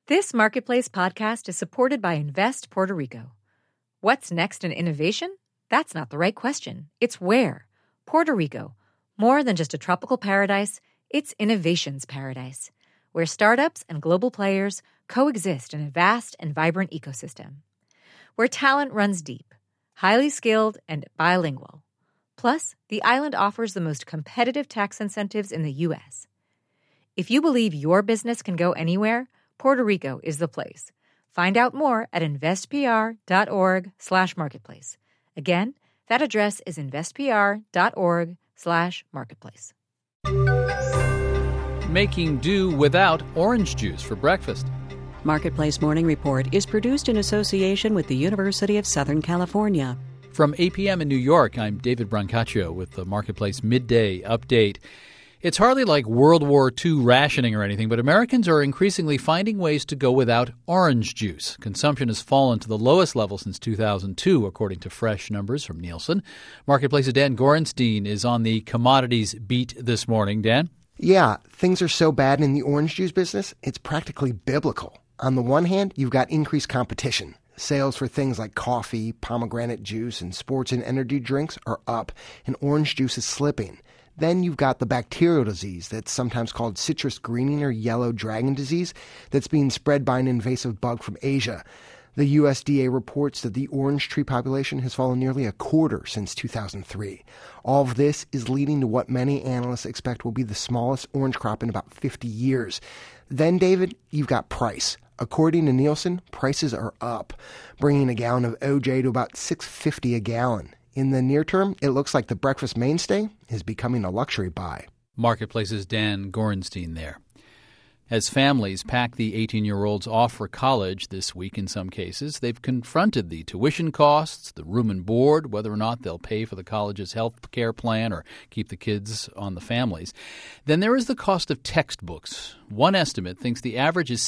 This Marketplace podcast is supported by Invest Puerto Rico. What's next in innovation? That's not the right question. It's where. Puerto Rico. More than just a tropical paradise, it's innovation's paradise, where startups and global players coexist in a vast and vibrant ecosystem. Where talent runs deep, highly skilled, and bilingual. Plus, the island offers the most competitive tax incentives in the U.S. If you believe your business can go anywhere, Puerto Rico is the place. Find out more at investpr.org/marketplace. Again, that address is investpr.org/marketplace. Making do without orange juice for breakfast. Marketplace Morning Report is produced in association with the University of Southern California. From APM in New York, I'm David Brancaccio with the Marketplace Midday Update. It's hardly like World War II rationing or anything, but Americans are increasingly finding ways to go without orange juice. Consumption has fallen to the lowest level since 2002, according to fresh numbers from Nielsen. Marketplace's Dan Gorenstein is on the commodities beat this morning. Dan? Yeah, things are so bad in the orange juice business, it's practically biblical. On the one hand, you've got increased competition. Sales for things like coffee, pomegranate juice, and sports and energy drinks are up, and orange juice is slipping. Then you've got the bacterial disease that's sometimes called citrus greening or yellow dragon disease that's being spread by an invasive bug from Asia. The USDA reports that the orange tree population has fallen nearly a quarter since 2003. All of this is leading to what many analysts expect will be the smallest orange crop in about 50 years. Then, David, you've got price. According to Nielsen, prices are up, bringing a gallon of OJ to about $6.50 a gallon. In the near term, it looks like the breakfast mainstay is becoming a luxury buy. Marketplace's Dan Gorenstein there. As families pack the 18-year-olds off for college this week in some cases, they've confronted the tuition costs, the room and board, whether or not they'll pay for the college's health care plan or keep the kids on the families. Then there is the cost of textbooks. One estimate thinks the average is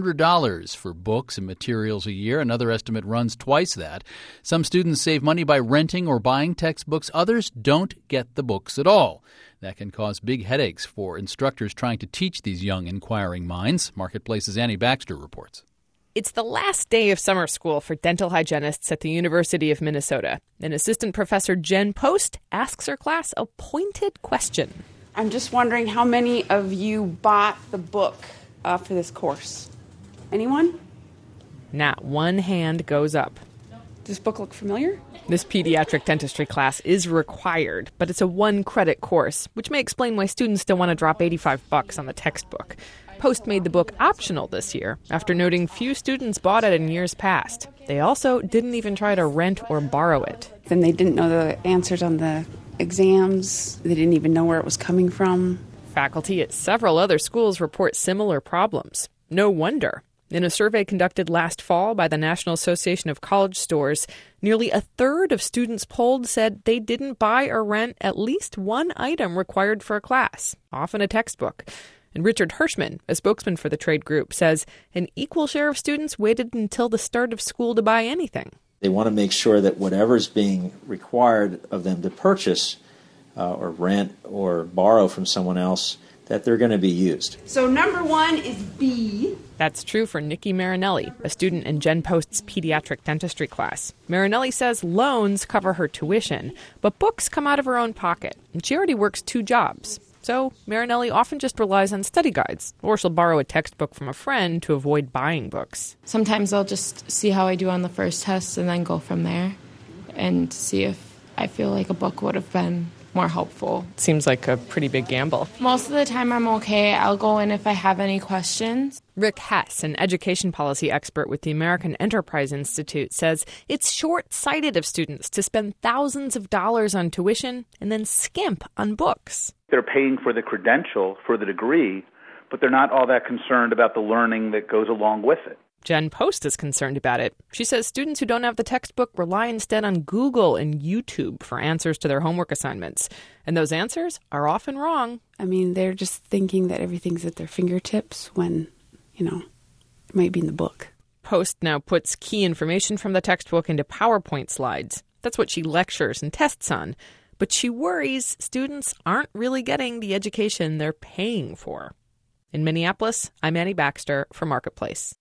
$600 for books and materials a year. Another estimate runs twice that. Some students save money by renting or buying textbooks. Others don't get the books at all. That can cause big headaches for instructors trying to teach these young, inquiring minds. Marketplace's Annie Baxter reports. It's the last day of summer school for dental hygienists at the University of Minnesota. And Assistant Professor Jen Post asks her class a pointed question. I'm just wondering how many of you bought the book for this course? Anyone? Not one hand goes up. Does this book look familiar? This pediatric dentistry class is required, but it's a one-credit course, which may explain why students don't want to drop $85 on the textbook. Post made the book optional this year, after noting few students bought it in years past. They also didn't even try to rent or borrow it. Then they didn't know the answers on the exams. They didn't even know where it was coming from. Faculty at several other schools report similar problems. No wonder. In a survey conducted last fall by the National Association of College Stores, nearly a third of students polled said they didn't buy or rent at least one item required for a class, often a textbook. And Richard Hirschman, a spokesman for the trade group, says an equal share of students waited until the start of school to buy anything. They want to make sure that whatever's being required of them to purchase or rent or borrow from someone else, that they're going to be used. So number one is B. That's true for Nikki Marinelli, a student in Jen Post's pediatric dentistry class. Marinelli says loans cover her tuition, but books come out of her own pocket, and she already works 2 jobs. So Marinelli often just relies on study guides, or she'll borrow a textbook from a friend to avoid buying books. Sometimes I'll just see how I do on the first test and then go from there and see if I feel like a book would have been more helpful. Seems like a pretty big gamble. Most of the time I'm okay. I'll go in if I have any questions. Rick Hess, an education policy expert with the American Enterprise Institute, says it's short-sighted of students to spend thousands of dollars on tuition and then skimp on books. They're paying for the credential, for the degree, but they're not all that concerned about the learning that goes along with it. Jen Post is concerned about it. She says students who don't have the textbook rely instead on Google and YouTube for answers to their homework assignments. And those answers are often wrong. I mean, they're just thinking that everything's at their fingertips when, it might be in the book. Post now puts key information from the textbook into PowerPoint slides. That's what she lectures and tests on. But she worries students aren't really getting the education they're paying for. In Minneapolis, I'm Annie Baxter for Marketplace.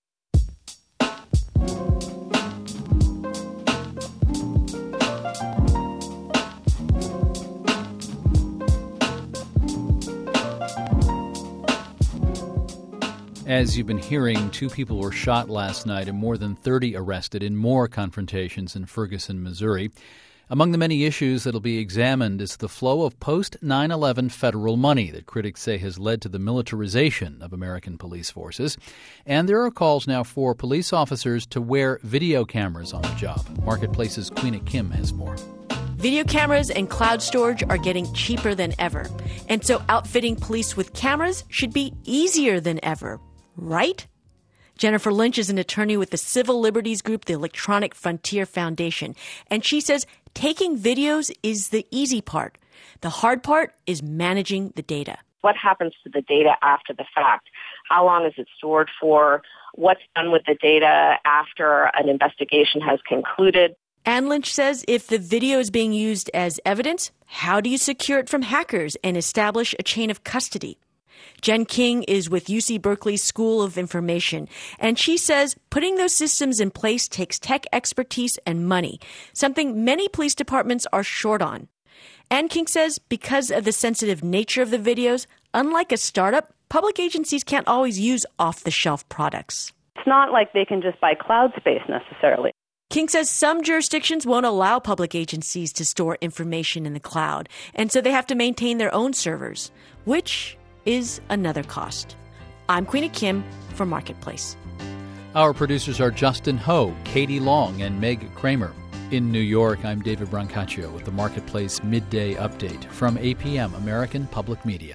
As you've been hearing, 2 people were shot last night and more than 30 arrested in more confrontations in Ferguson, Missouri. Among the many issues that will be examined is the flow of post-9/11 federal money that critics say has led to the militarization of American police forces. And there are calls now for police officers to wear video cameras on the job. Marketplace's Queena Kim has more. Video cameras and cloud storage are getting cheaper than ever. And so outfitting police with cameras should be easier than ever. Right? Jennifer Lynch is an attorney with the civil liberties group, the Electronic Frontier Foundation. And she says taking videos is the easy part. The hard part is managing the data. What happens to the data after the fact? How long is it stored for? What's done with the data after an investigation has concluded? Ann Lynch says if the video is being used as evidence, how do you secure it from hackers and establish a chain of custody? Jen King is with UC Berkeley's School of Information, and she says putting those systems in place takes tech expertise and money, something many police departments are short on. Ann King says because of the sensitive nature of the videos, unlike a startup, public agencies can't always use off-the-shelf products. It's not like they can just buy cloud space necessarily. King says some jurisdictions won't allow public agencies to store information in the cloud, and so they have to maintain their own servers, which is another cost. I'm Queena Kim for Marketplace. Our producers are Justin Ho, Katie Long, and Meg Kramer. In New York, I'm David Brancaccio with the Marketplace Midday Update from APM, American Public Media.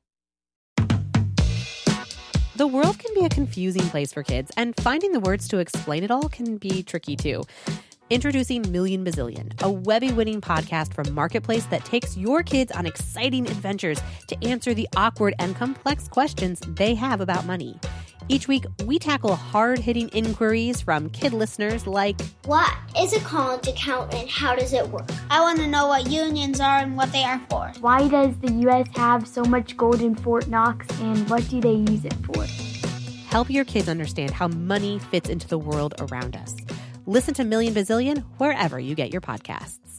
The world can be a confusing place for kids, and finding the words to explain it all can be tricky too. Introducing Million Bazillion, a Webby-winning podcast from Marketplace that takes your kids on exciting adventures to answer the awkward and complex questions they have about money. Each week, we tackle hard-hitting inquiries from kid listeners like, what is a college account and how does it work? I want to know what unions are and what they are for. Why does the U.S. have so much gold in Fort Knox and what do they use it for? Help your kids understand how money fits into the world around us. Listen to Million Bazillion wherever you get your podcasts.